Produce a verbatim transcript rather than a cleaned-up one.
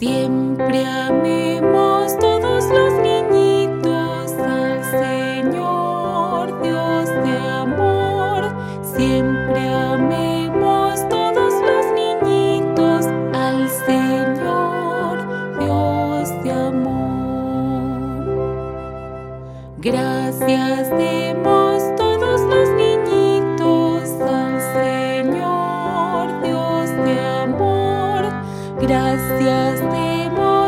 Siempre amemos todos los niñitos al Señor, Dios de amor. Siempre amemos todos los niñitos al Señor, Dios de amor. Gracias demos todos los niñitos al Señor, Dios de amor. Gracias demos